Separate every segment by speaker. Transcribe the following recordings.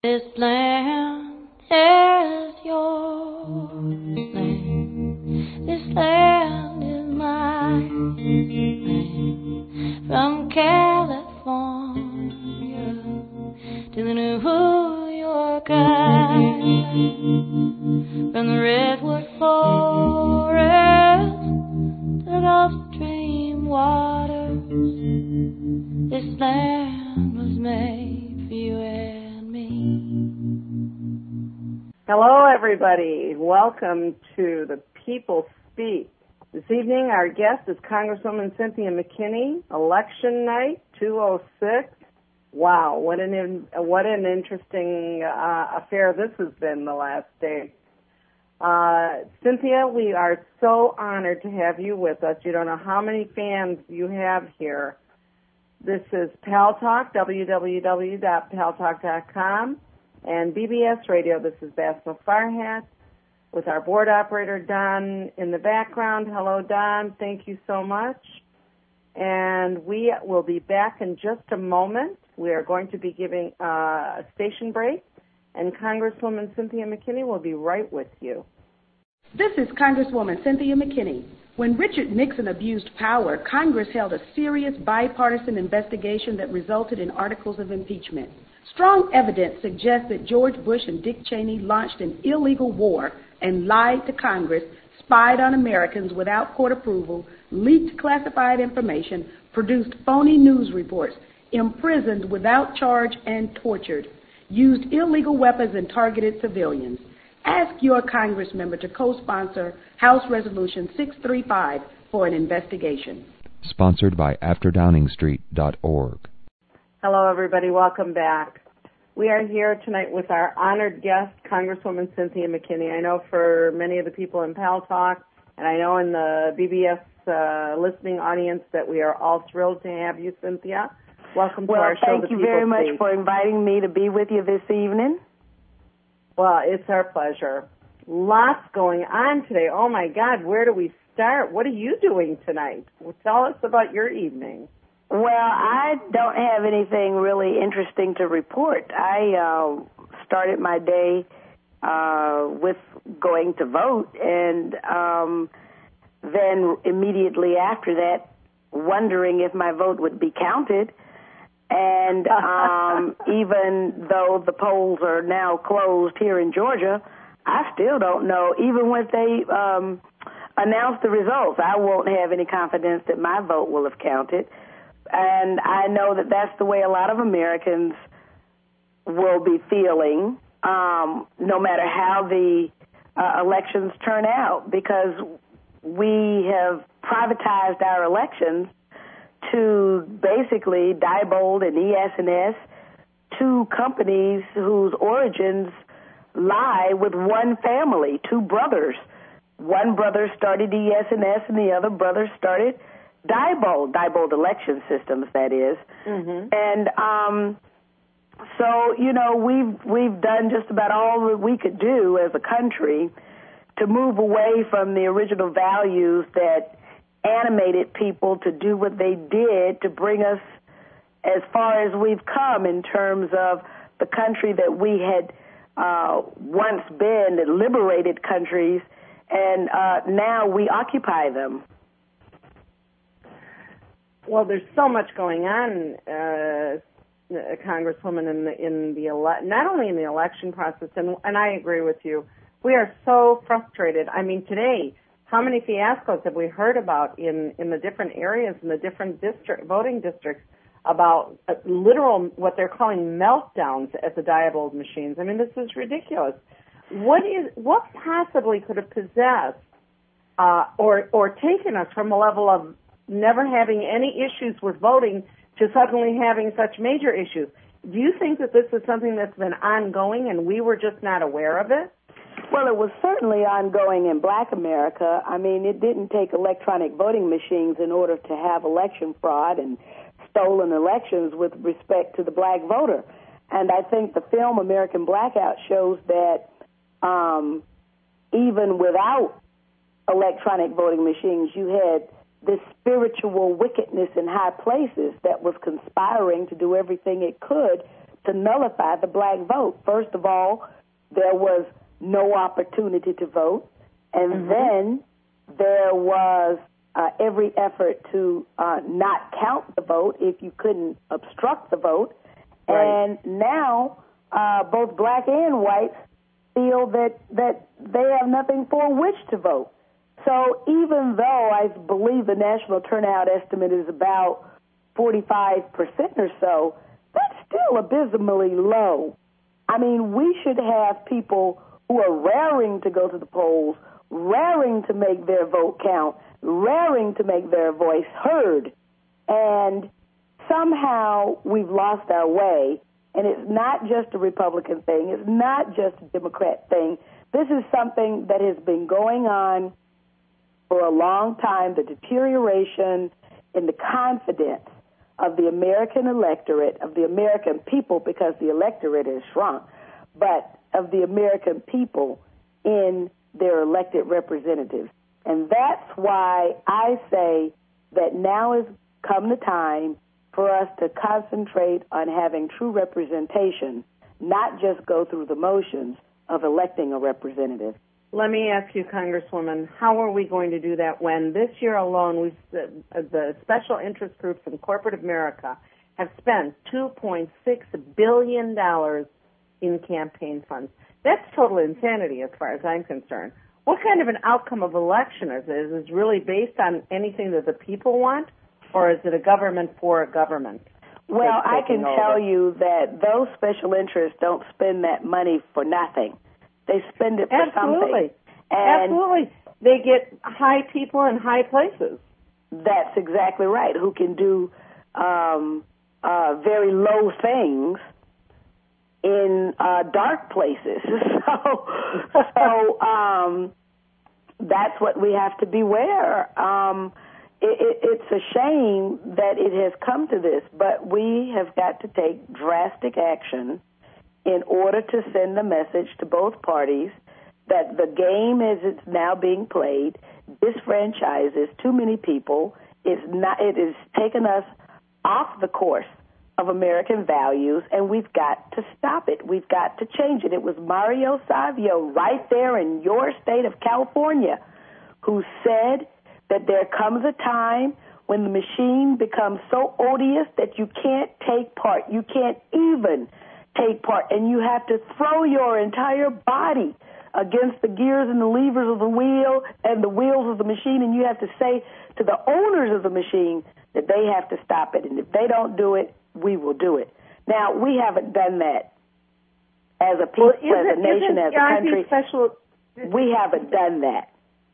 Speaker 1: This land is your land. This land is mine. From California to the New York Island, from the redwood forest to the Gulf Stream waters, this land was made for you and me.
Speaker 2: Hello, everybody. Welcome to The People Speak. This evening, our guest is Congresswoman Cynthia McKinney. Election night, 206. Wow, what an interesting affair this has been the last day. Cynthia, we are so honored to have you with us. You don't know how many fans you have here. This is Pal Talk, www.paltalk.com, and BBS Radio. This is Basma Farhat with our board operator, Don, in the background. Hello, Don. Thank you so much. And we will be back in just a moment. We are going to be giving a station break, and Congresswoman Cynthia McKinney will be right with you.
Speaker 3: This is Congresswoman Cynthia McKinney. When Richard Nixon abused power, Congress held a serious bipartisan investigation that resulted in articles of impeachment. Strong evidence suggests that George Bush and Dick Cheney launched an illegal war and lied to Congress, spied on Americans without court approval, leaked classified information, produced phony news reports, imprisoned without charge and tortured, used illegal weapons and targeted civilians. Ask your Congress member to co-sponsor House Resolution 635 for an investigation.
Speaker 4: Sponsored by AfterDowningstreet.org.
Speaker 2: Hello, everybody. Welcome back. We are here tonight with our honored guest, Congresswoman Cynthia McKinney. I know for many of the people in Pal Talk, and I know in the BBS listening audience, that we are all thrilled to have you, Cynthia. Welcome to our show.
Speaker 5: Well, thank you very much for inviting me to be with you this evening.
Speaker 2: Well, it's our pleasure. Lots going on today. Oh, my God, where do we start? What are you doing tonight? Well, tell us about your evening.
Speaker 5: Well, I don't have anything really interesting to report. I started my day with going to vote, and then immediately after that, wondering if my vote would be counted. And even though the polls are now closed here in Georgia, I still don't know. Even when they announce the results, I won't have any confidence that my vote will have counted. And I know that that's the way a lot of Americans will be feeling, no matter how the elections turn out, because we have privatized our elections to basically Diebold and ES&S, two companies whose origins lie with one family, two brothers. One brother started ES&S and the other brother started Diebold Election Systems, that is. Mm-hmm. And so, you know, we've done just about all that we could do as a country to move away from the original values that animated people to do what they did to bring us as far as we've come in terms of the country that we had once been, liberated countries, and now we occupy them.
Speaker 2: Well, there's so much going on, Congresswoman, not only in the election process, and I agree with you. We are so frustrated. I mean, today, how many fiascos have we heard about in the different areas, in the different voting districts, about literal, what they're calling meltdowns at the Diebold machines? I mean, this is ridiculous. What possibly could have possessed or taken us from a level of never having any issues with voting to suddenly having such major issues? Do you think that this is something that's been ongoing and we were just not aware of it?
Speaker 5: Well, it was certainly ongoing in Black America. I mean, it didn't take electronic voting machines in order to have election fraud and stolen elections with respect to the Black voter. And I think the film American Blackout shows that even without electronic voting machines, you had this spiritual wickedness in high places that was conspiring to do everything it could to nullify the black vote. First of all, there was no opportunity to vote, and then there was every effort to not count the vote if you couldn't obstruct the vote. Right. And now both black and whites feel that they have nothing for which to vote. So even though I believe the national turnout estimate is about 45% or so, that's still abysmally low. I mean, we should have people who are raring to go to the polls, raring to make their vote count, raring to make their voice heard. And somehow we've lost our way. And it's not just a Republican thing. It's not just a Democrat thing. This is something that has been going on for a long time, the deterioration in the confidence of the American electorate, of the American people, because the electorate has shrunk, but of the American people in their elected representatives. And that's why I say that now has come the time for us to concentrate on having true representation, not just go through the motions of electing a representative.
Speaker 2: Let me ask you, Congresswoman, how are we going to do that when this year alone the special interest groups in corporate America have spent $2.6 billion in campaign funds? That's total insanity as far as I'm concerned. What kind of an outcome of election is it? Is it really based on anything that the people want, or is it a government for a government?
Speaker 5: Well, I can tell you that those special interests don't spend that money for nothing. They spend it for something. And
Speaker 2: absolutely. They get high people in high places.
Speaker 5: That's exactly right, who can do very low things in dark places. So that's what we have to beware. It's a shame that it has come to this, but we have got to take drastic action in order to send the message to both parties that the game as it's now being played disfranchises too many people. It has taken us off the course of American values, and we've got to stop it. We've got to change it. It was Mario Savio right there in your state of California who said that there comes a time when the machine becomes so odious that you can't take part. You can't even take part, and you have to throw your entire body against the gears and the levers of the wheel and the wheels of the machine, and you have to say to the owners of the machine that they have to stop it, and if they don't do it, we will do it. Now, we haven't done that as a people, as a nation, as a country. We haven't done that.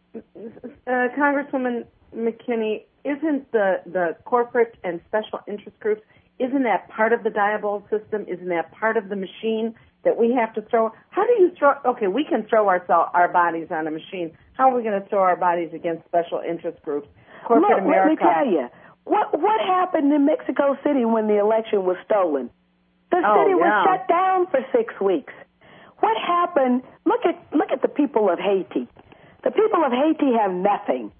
Speaker 2: Congresswoman McKinney, isn't the corporate and special interest groups, isn't that part of the Diebold system? Isn't that part of the machine that we have to throw? How do you throw? Okay, we can throw our bodies on a machine. How are we going to throw our bodies against special interest groups? Corporate America.
Speaker 5: Let me tell you, what happened in Mexico City when the election was stolen? The city was shut down for 6 weeks. What happened? Look at the people of Haiti. The people of Haiti have nothing.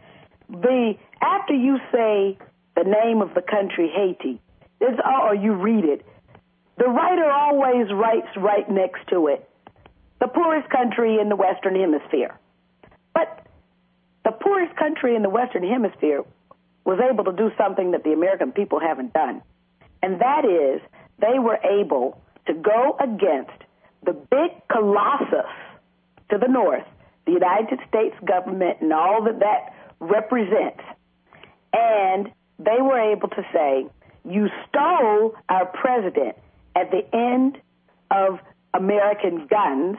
Speaker 5: After you say the name of the country, Haiti, or you read it, the writer always writes right next to it, the poorest country in the Western Hemisphere. But the poorest country in the Western Hemisphere was able to do something that the American people haven't done, and that is they were able to go against the big colossus to the north, the United States government and all that represents, and they were able to say, you stole our president at the end of American guns,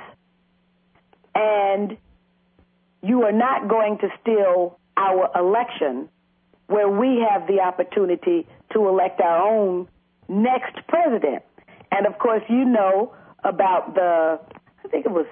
Speaker 5: and you are not going to steal our election where we have the opportunity to elect our own next president. And, of course, you know about I think it was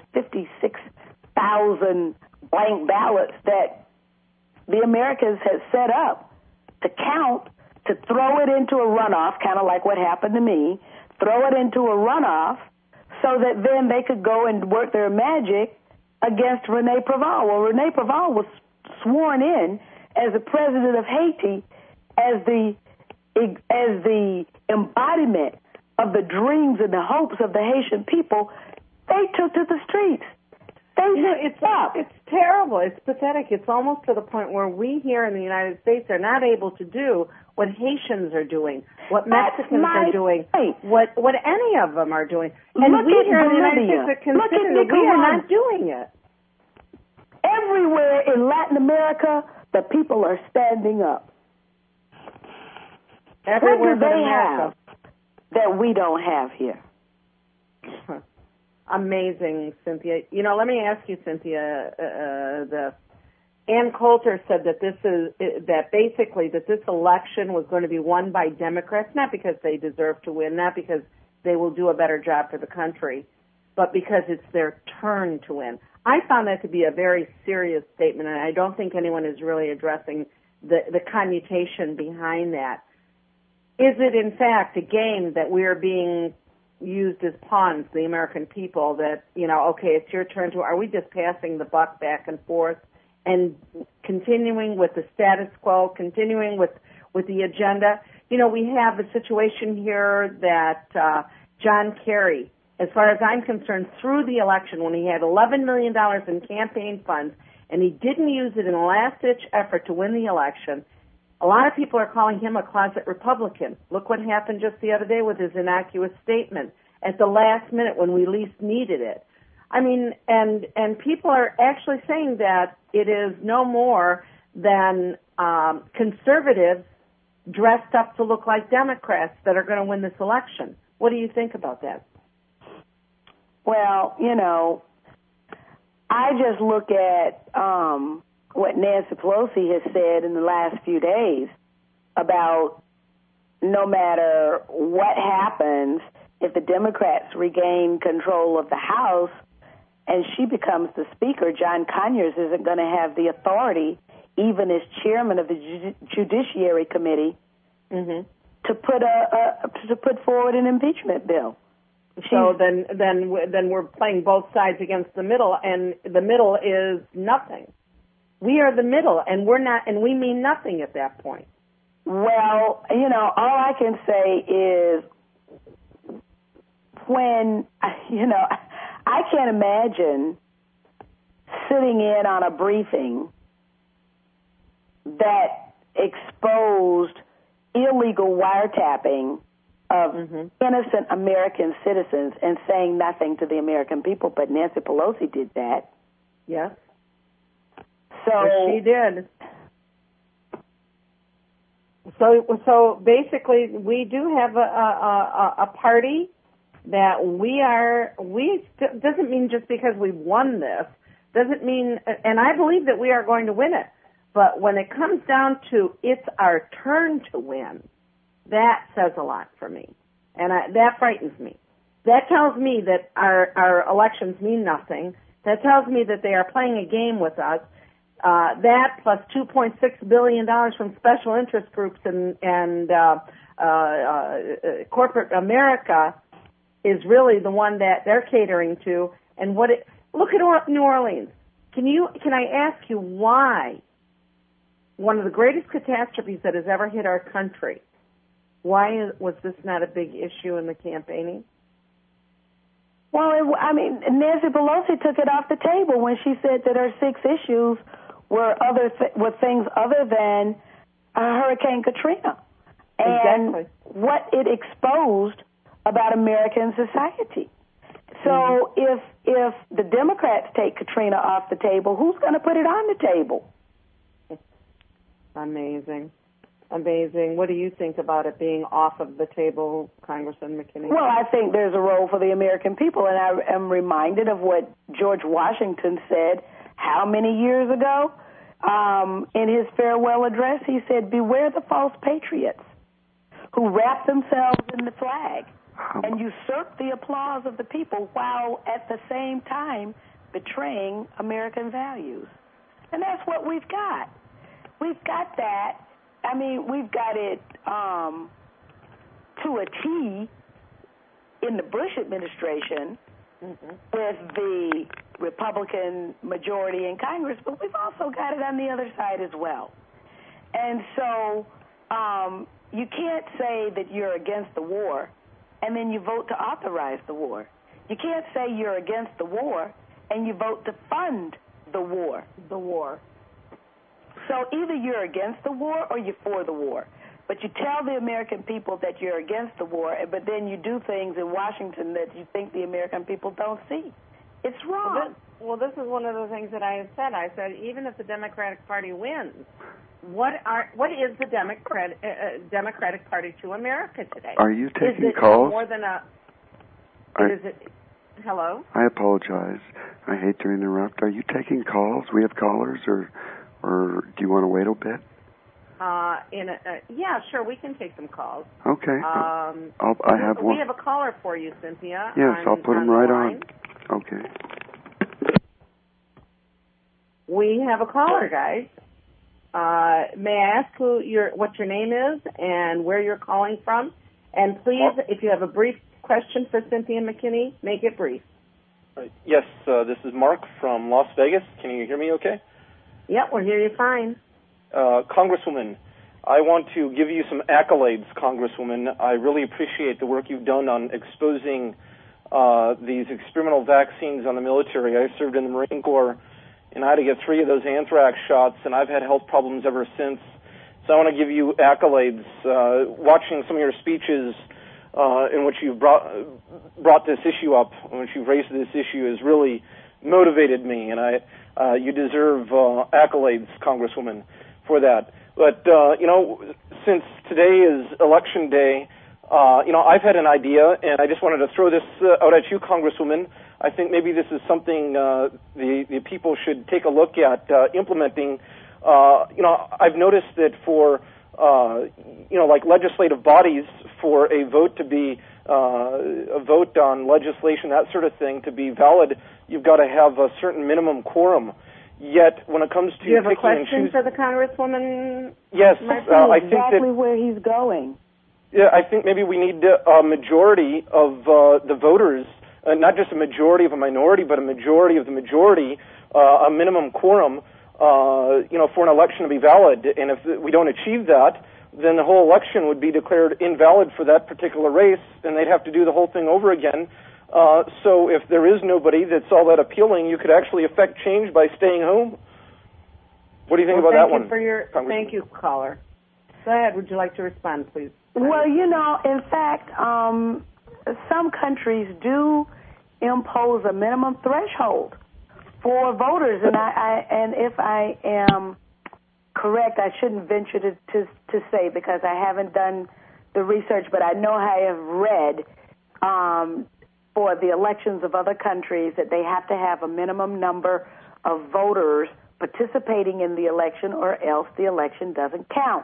Speaker 5: 56,000 blank ballots that the Americans had set up to count, to throw it into a runoff, kind of like what happened to me, throw it into a runoff so that then they could go and work their magic against René Préval. Well, René Préval was sworn in as the president of Haiti as the embodiment of the dreams and the hopes of the Haitian people, they took to the streets.
Speaker 2: It's terrible. It's pathetic. It's almost to the point where we here in the United States are not able to do what Haitians are doing, what Mexicans are doing, what any of them are doing. And we here in the United States are considering that we are not doing it.
Speaker 5: Everywhere in Latin America, the people are standing up.
Speaker 2: Everywhere
Speaker 5: what do
Speaker 2: but
Speaker 5: they
Speaker 2: America.
Speaker 5: have that we don't have here?
Speaker 2: Amazing, Cynthia. You know, let me ask you, Cynthia. Ann Coulter said that this election was going to be won by Democrats, not because they deserve to win, not because they will do a better job for the country, but because it's their turn to win. I found that to be a very serious statement, and I don't think anyone is really addressing the commutation behind that. Is it, in fact, a game that we are being used as pawns, the American people, that, you know, okay, it's your turn to, are we just passing the buck back and forth and continuing with the status quo, continuing with the agenda? You know, we have a situation here that John Kerry, as far as I'm concerned, through the election, when he had $11 million in campaign funds and he didn't use it in a last-ditch effort to win the election, a lot of people are calling him a closet Republican. Look what happened just the other day with his innocuous statement at the last minute when we least needed it. I mean, and people are actually saying that it is no more than conservatives dressed up to look like Democrats that are going to win this election. What do you think about that?
Speaker 5: Well, you know, I just look at what Nancy Pelosi has said in the last few days about no matter what happens, if the Democrats regain control of the House and she becomes the Speaker, John Conyers isn't going to have the authority, even as chairman of the Judiciary Committee, to put forward an impeachment bill.
Speaker 2: So then we're playing both sides against the middle, and the middle is nothing. We are the middle, and we're not, and we mean nothing at that point.
Speaker 5: Well, you know, all I can say is when, you know, I can't imagine sitting in on a briefing that exposed illegal wiretapping of innocent American citizens and saying nothing to the American people, but Nancy Pelosi did that.
Speaker 2: Yes.
Speaker 5: So
Speaker 2: yes, she did. So basically, we do have a party that doesn't mean just because we won this, doesn't mean, and I believe that we are going to win it, but when it comes down to it's our turn to win, that says a lot for me, and that frightens me. That tells me that our elections mean nothing. That tells me that they are playing a game with us. That plus $2.6 billion from special interest groups and corporate America is really the one that they're catering to. And look at New Orleans. Can I ask you why one of the greatest catastrophes that has ever hit our country, why was this not a big issue in the campaigning?
Speaker 5: Well, Nancy Pelosi took it off the table when she said that her 6 issues were things other than Hurricane Katrina and
Speaker 2: exactly.
Speaker 5: what it exposed about American society. So if the Democrats take Katrina off the table, who's going to put it on the table?
Speaker 2: Amazing. What do you think about it being off of the table, Congressman McKinney?
Speaker 5: Well, I think there's a role for the American people, and I am reminded of what George Washington said how many years ago? In his farewell address, he said, "Beware the false patriots who wrap themselves in the flag and usurp the applause of the people while at the same time betraying American values." And that's what we've got. We've got that. I mean, we've got it to a T in the Bush administration with the Republican majority in Congress, but we've also got it on the other side as well. And so you can't say that you're against the war and then you vote to authorize the war. You can't say you're against the war and you vote to fund the war.
Speaker 2: The war.
Speaker 5: So either you're against the war or you're for the war. But you tell the American people that you're against the war, but then you do things in Washington that you think the American people don't see. It's wrong.
Speaker 2: Well, this is one of the things that I have said. I said even if the Democratic Party wins, what is the Democratic Party to America today?
Speaker 6: Are you taking
Speaker 2: is it
Speaker 6: calls?
Speaker 2: More than a. Is it? Hello.
Speaker 6: I apologize. I hate to interrupt. Are you taking calls? We have callers, or do you want to wait a bit?
Speaker 2: Yeah, sure. We can take some calls.
Speaker 6: Okay. I have one.
Speaker 2: We have a caller for you, Cynthia.
Speaker 6: Yes, I'll put him right on. Okay.
Speaker 2: We have a caller, guys. May I ask what your name is and where you're calling from? And please, if you have a brief question for Cynthia McKinney, make it brief.
Speaker 7: Yes, this is Mark from Las Vegas. Can you hear me okay?
Speaker 2: Yep, we'll hear you fine.
Speaker 7: Congresswoman, I want to give you some accolades, Congresswoman. I really appreciate the work you've done on exposing these experimental vaccines on the military. I served in the Marine Corps, and I had to get 3 of those anthrax shots, and I've had health problems ever since. So I want to give you accolades. Watching some of your speeches in which you've brought this issue up, in which you've raised this issue, has really motivated me, and you deserve accolades, Congresswoman, for that. But, since today is Election Day, I've had an idea, and I just wanted to throw this out at you, Congresswoman. I think maybe this is something the people should take a look at implementing. I've noticed that for, like legislative bodies, for a vote to be a vote on legislation, that sort of thing, to be valid, you've got to have a certain minimum quorum. Yet, when it comes to
Speaker 2: do you have a
Speaker 7: picking
Speaker 2: question
Speaker 7: and choosing,
Speaker 2: for the Congresswoman?
Speaker 7: yes, I think
Speaker 5: exactly
Speaker 7: that,
Speaker 5: where he's going.
Speaker 7: Yeah, I think maybe we need a majority of the voters, not just a majority of a minority, but a majority of the majority, a minimum quorum, for an election to be valid. And if we don't achieve that, then the whole election would be declared invalid for that particular race, and they'd have to do the whole thing over again. So if there is nobody that's all that appealing, you could actually affect change by staying home. What do you think about that one?
Speaker 2: Thank you, caller. Go ahead. Would you like to respond, please?
Speaker 5: Well, in fact, some countries do impose a minimum threshold for voters, and if I am correct, I shouldn't venture to say because I haven't done the research, but I know I have read for the elections of other countries that they have to have a minimum number of voters participating in the election, or else the election doesn't count.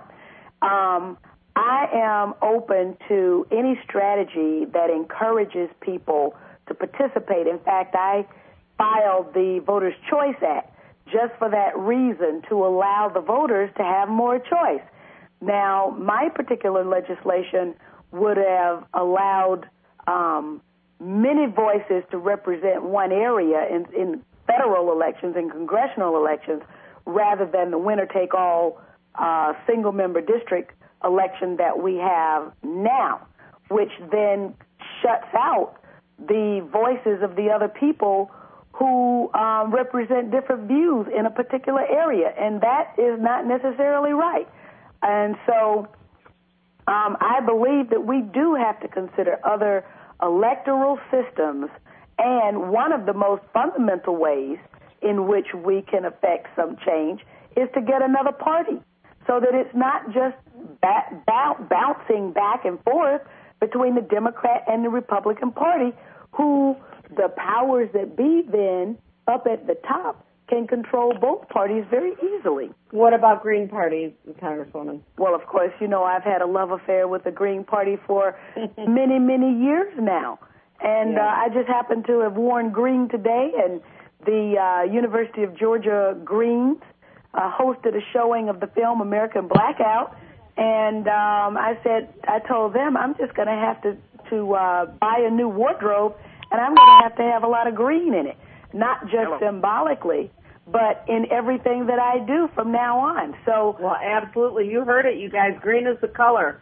Speaker 5: I am open to any strategy that encourages people to participate. In fact, I filed the Voters' Choice Act just for that reason, to allow the voters to have more choice. Now, my particular legislation would have allowed many voices to represent one area in federal elections and congressional elections, rather than the winner-take-all single-member district election that we have now, which then shuts out the voices of the other people who represent different views in a particular area, and that is not necessarily right. And so I believe that we do have to consider other electoral systems, and one of the most fundamental ways in which we can affect some change is to get another party, so that it's not just bouncing back and forth between the Democrat and the Republican Party, who the powers that be then up at the top can control both parties very easily.
Speaker 2: What about Green Party, Congresswoman?
Speaker 5: Well, of course, I've had a love affair with the Green Party for many, many years now. And I just happen to have worn green today, and the University of Georgia Greens hosted a showing of the film American Blackout. And I told them I'm just going to have to buy a new wardrobe, and I'm going to have a lot of green in it, not just symbolically, but in everything that I do from now on. So,
Speaker 2: well, absolutely. You heard it, you guys. Green is the color.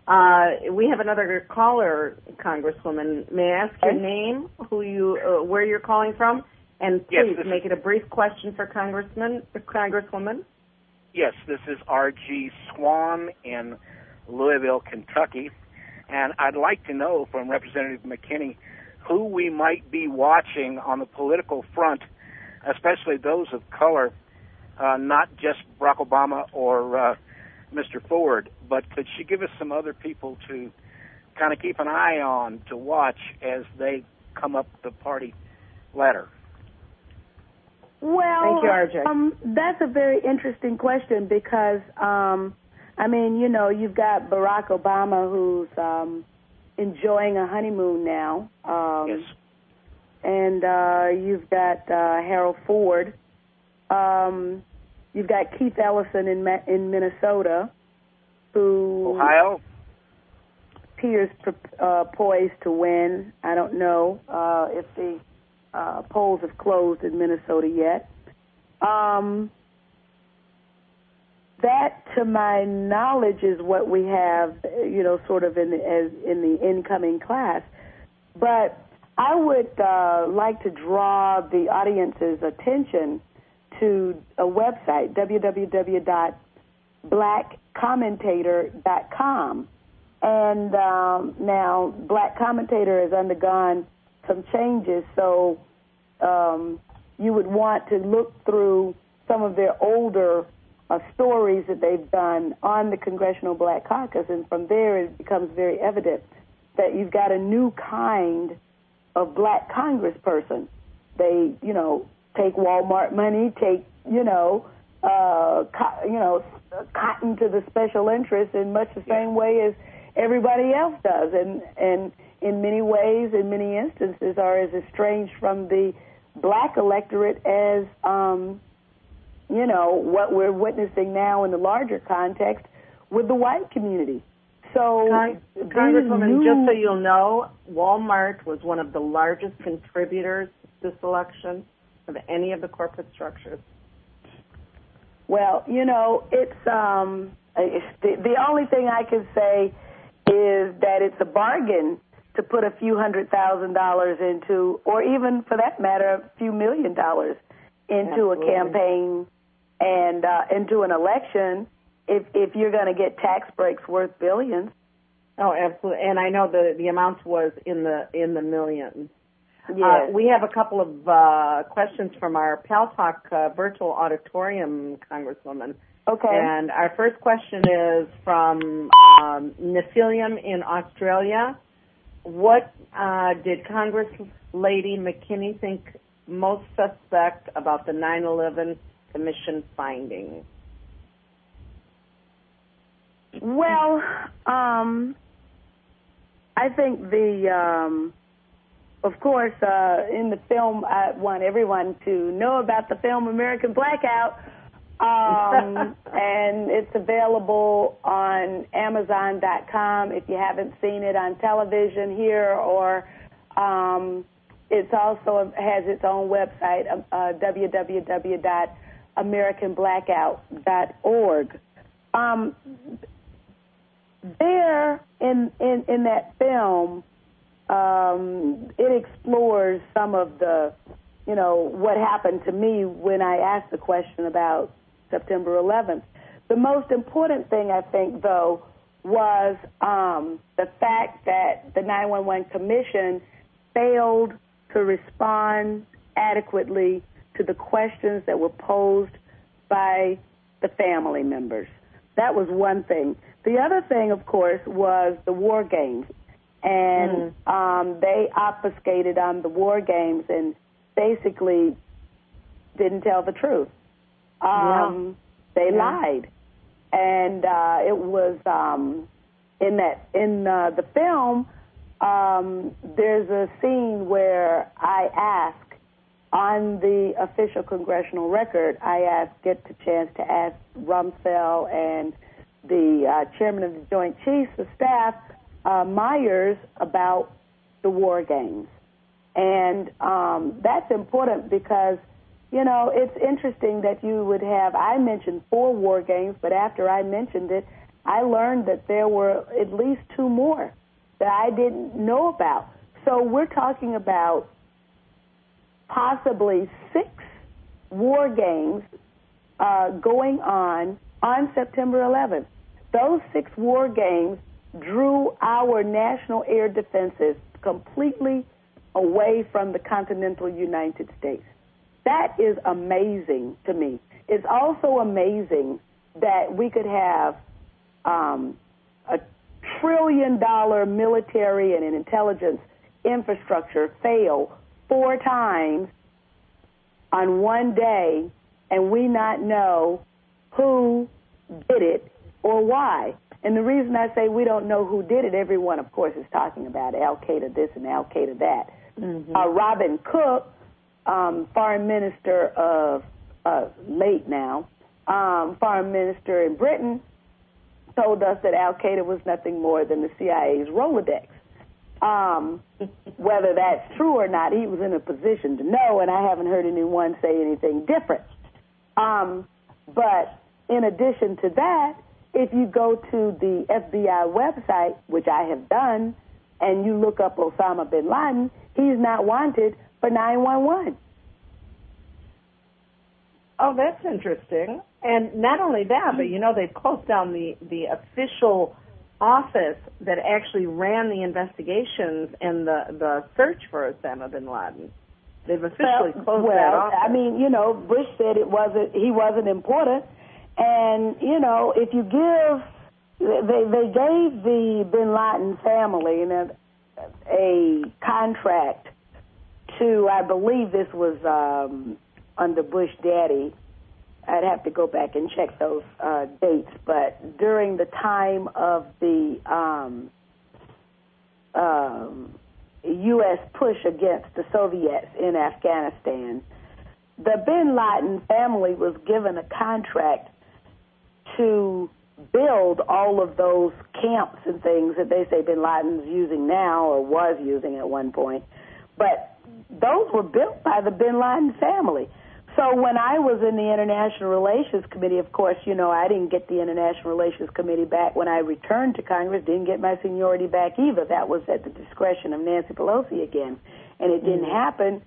Speaker 2: We have another caller, Congresswoman. May I ask your name, who you, where you're calling from, and please make it a brief question for Congresswoman.
Speaker 8: Yes, this is R.G. Swan in Louisville, Kentucky, and I'd like to know from Representative McKinney who we might be watching on the political front, especially those of color, not just Barack Obama or Mr. Ford, but could she give us some other people to kind of keep an eye on, to watch as they come up the party ladder?
Speaker 5: Well,
Speaker 2: thank you, RJ.
Speaker 5: That's a very interesting question because, I mean, you know, you've got Barack Obama who's enjoying a honeymoon now.
Speaker 8: Yes.
Speaker 5: And you've got Harold Ford. You've got Keith Ellison in Minnesota, who
Speaker 8: Ohio
Speaker 5: appears poised to win. I don't know if the polls have closed in Minnesota yet. That, to my knowledge, is what we have, you know, sort of in the incoming class. But I would like to draw the audience's attention to a website, www.blackcommentator.com. And now Black Commentator has undergone some changes, so you would want to look through some of their older stories that they've done on the Congressional Black Caucus, and from there it becomes very evident that you've got a new kind of black congressperson. They, you know, take Walmart money, take, cotton to the special interest in much the same way as everybody else does, and in many ways, in many instances, are as estranged from the black electorate as, what we're witnessing now in the larger context with the white community. So,
Speaker 2: Congresswoman, just so you'll know, Walmart was one of the largest contributors to this election of any of the corporate structures.
Speaker 5: Well, you know, it's the only thing I can say is that it's a bargain to put a few $100,000 into, or even for that matter, a few $1 million into
Speaker 2: Absolutely.
Speaker 5: A campaign and into an election if you're going to get tax breaks worth billions.
Speaker 2: Oh, absolutely. And I know the amount was in the millions.
Speaker 5: Yes.
Speaker 2: We have a couple of questions from our Pal Talk virtual auditorium, Congresswoman.
Speaker 5: Okay.
Speaker 2: And our first question is from Nephilim in Australia. What did Congress-Lady McKinney think most suspect about the 9/11 Commission findings?
Speaker 5: Well, I think of course, in the film, I want everyone to know about the film American Blackout, and it's available on Amazon.com if you haven't seen it on television here, or it also has its own website, www.americanblackout.org. There, in that film, it explores some of the, what happened to me when I asked the question about September 11th. The most important thing, I think, though, was the fact that the 9/11 Commission failed to respond adequately to the questions that were posed by the family members. That was one thing. The other thing, of course, was the war games. And they obfuscated on the war games and basically didn't tell the truth. They lied. And it was in the film, there's a scene where I ask, on the official congressional record, get the chance to ask Rumsfeld and the chairman of the Joint Chiefs of Staff, Myers, about the war games. And that's important because, it's interesting that you would have, I mentioned 4 war games, but after I mentioned it, I learned that there were at least 2 more that I didn't know about. So we're talking about possibly 6 war games going on September 11th. Those 6 war games drew our national air defenses completely away from the continental United States. That is amazing to me. It's also amazing that we could have a $1 trillion military and an intelligence infrastructure fail 4 times on one day, and we not know who did it or why. And the reason I say we don't know who did it, everyone, of course, is talking about Al-Qaeda this and Al-Qaeda that. Mm-hmm. Robin Cook, foreign minister of, late now, foreign minister in Britain, told us that Al-Qaeda was nothing more than the CIA's Rolodex. Whether that's true or not, he was in a position to know, and I haven't heard anyone say anything different. But in addition to that, if you go to the FBI website, which I have done, and you look up Osama bin Laden, he's not wanted for 911.
Speaker 2: Oh, that's interesting. And not only that, but, they've closed down the official office that actually ran the investigations and the search for Osama bin Laden. They've officially closed that office.
Speaker 5: I mean, Bush said he wasn't important. And, if you give, they gave the bin Laden family a contract to, I believe this was under Bush Daddy. I'd have to go back and check those dates. But during the time of the U.S. push against the Soviets in Afghanistan, the bin Laden family was given a contract to build all of those camps and things that they say bin Laden's using now or was using at one point. But those were built by the bin Laden family. So when I was in the International Relations Committee, of course, I didn't get the International Relations Committee back when I returned to Congress, didn't get my seniority back either. That was at the discretion of Nancy Pelosi again, and it didn't happen.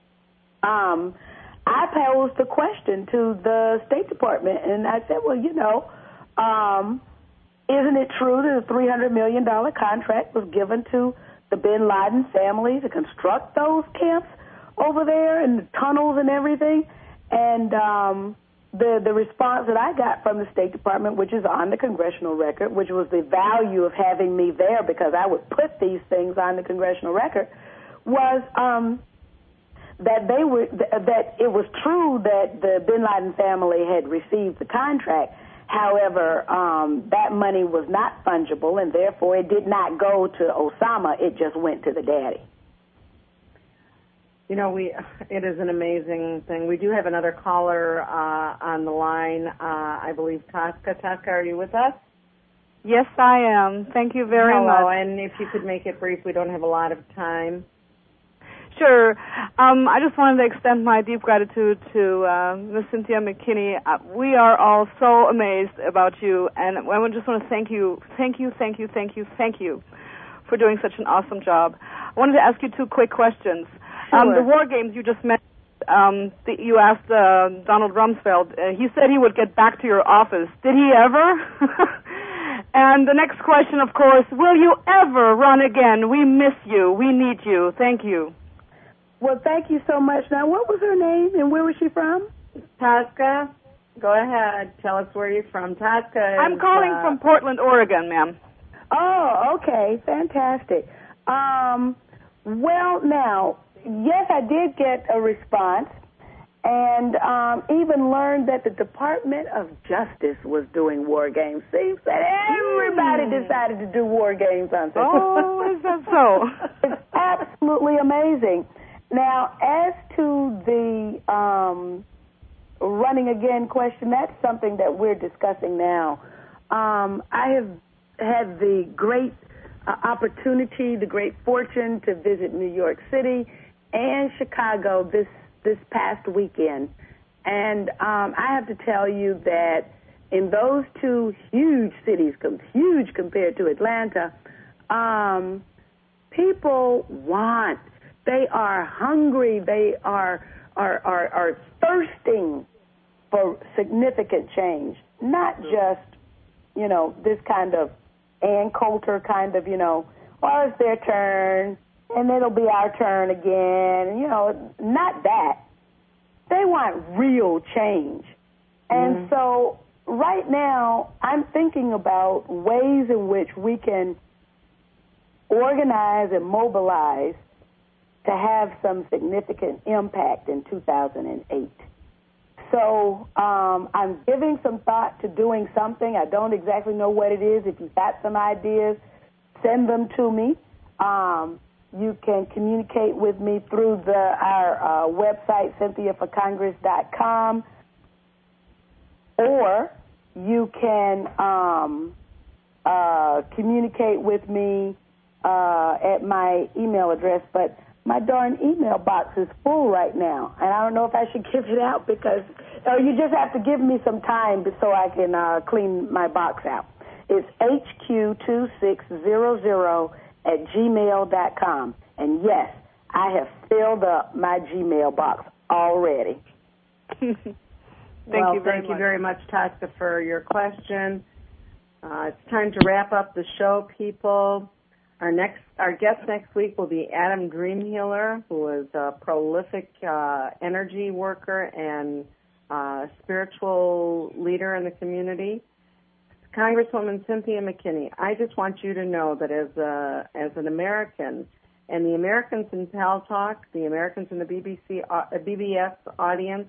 Speaker 5: I posed a question to the State Department, and I said, well, isn't it true that a $300 million contract was given to the bin Laden family to construct those camps over there and the tunnels and everything? And the response that I got from the State Department, which is on the congressional record, which was the value of having me there because I would put these things on the congressional record, was that it was true that the bin Laden family had received the contract. However, that money was not fungible, and therefore it did not go to Osama. It just went to the daddy.
Speaker 2: It is an amazing thing. We do have another caller on the line. I believe Tosca. Tosca, are you with us?
Speaker 9: Yes, I am. Thank you very much.
Speaker 2: Hello, and if you could make it brief, we don't have a lot of time.
Speaker 9: Sure. I just wanted to extend my deep gratitude to Ms. Cynthia McKinney. We are all so amazed about you, and I just want to thank you for doing such an awesome job. I wanted to ask you 2 quick questions.
Speaker 2: Sure.
Speaker 9: The war games you just mentioned, you asked Donald Rumsfeld. He said he would get back to your office. Did he ever? And the next question, of course, will you ever run again? We miss you. We need you. Thank you.
Speaker 5: Well, thank you so much. Now, what was her name and where was she from?
Speaker 2: Tasca, go ahead. Tell us where you're from. Tasca
Speaker 9: I'm calling from Portland, Oregon, ma'am.
Speaker 5: Oh, okay. Fantastic. Well, now, yes, I did get a response and even learned that the Department of Justice was doing war games. See, that everybody decided to do war games on September.
Speaker 9: Oh, is that so?
Speaker 5: It's absolutely amazing. Now, as to the running again question, that's something that we're discussing now. I have had the great opportunity, the great fortune to visit New York City and Chicago this past weekend. And I have to tell you that in those two huge cities, huge compared to Atlanta, people want, they are hungry, they are thirsting for significant change, not just, you know, this kind of Ann Coulter kind of, you know, well, it's their turn, and it'll be our turn again, you know, not that. They want real change. And so right now I'm thinking about ways in which we can organize and mobilize to have some significant impact in 2008. So I'm giving some thought to doing something. I don't exactly know what it is. If you've got some ideas, send them to me. You can communicate with me through our website, CynthiaForCongress.com, or you can communicate with me at my email address, but my darn email box is full right now, and I don't know if I should give it out because you just have to give me some time so I can clean my box out. It's HQ2600@gmail.com, and yes, I have filled up my Gmail box already.
Speaker 2: Thank you very much, Tasha, for your question. It's time to wrap up the show, people. Our guest next week will be Adam Dreamhealer, who is a prolific energy worker and spiritual leader in the community. Congresswoman Cynthia McKinney, I just want you to know that as an American, and the Americans in Pal Talk, the Americans in the BSS audience,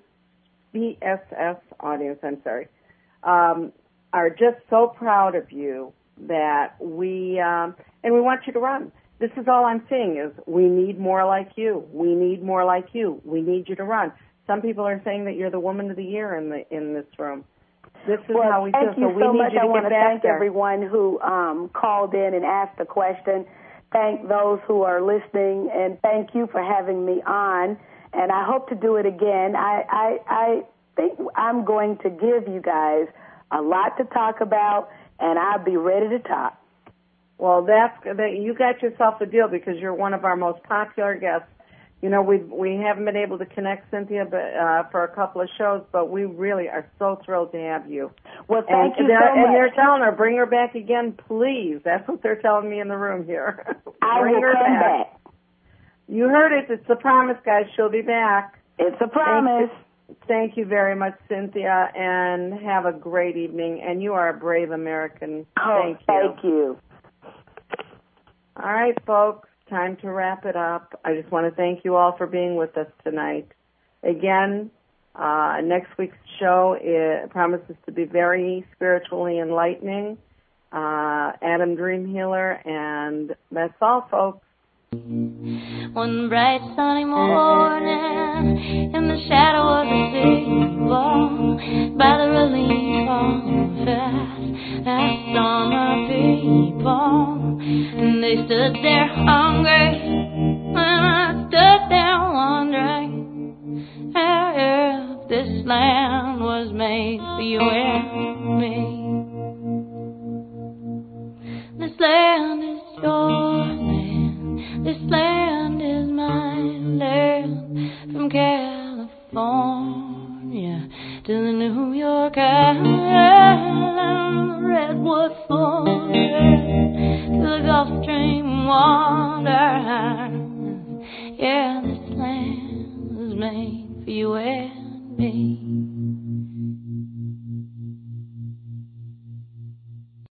Speaker 2: are just so proud of you that we want you to run. This is all I'm saying is we need more like you. We need more like you. We need you to run. Some people are saying that you're the woman of the year in this room. This is how we feel.
Speaker 5: Thank you so much. I want to thank everyone who called in and asked a question. Thank those who are listening, and thank you for having me on. And I hope to do it again. I think I'm going to give you guys a lot to talk about, and I'll be ready to talk.
Speaker 2: Well, you got yourself a deal because you're one of our most popular guests. You know, we haven't been able to connect Cynthia for a couple of shows, but we really are so thrilled to have you.
Speaker 5: Well, thank you so much.
Speaker 2: And they're telling her, bring her back again, please. That's what they're telling me in the room here.
Speaker 5: I will come back.
Speaker 2: You heard it. It's a promise, guys. She'll be back.
Speaker 5: It's a promise.
Speaker 2: Thank you very much, Cynthia, and have a great evening. And you are a brave American.
Speaker 5: Oh, thank you.
Speaker 2: All right, folks, time to wrap it up. I just want to thank you all for being with us tonight. Again, next week's show promises to be very spiritually enlightening. Adam Dreamhealer, and that's all, folks.
Speaker 1: One bright sunny morning, in the shadow of the table, by the relief office, I saw my people, and they stood there hungry, and I stood there wondering if this land was made for you and me. This land is your land, this land is my land, from California to the New York Island, the Redwood Forest, to the Gulf Stream water. Yeah, this land was made for you and me.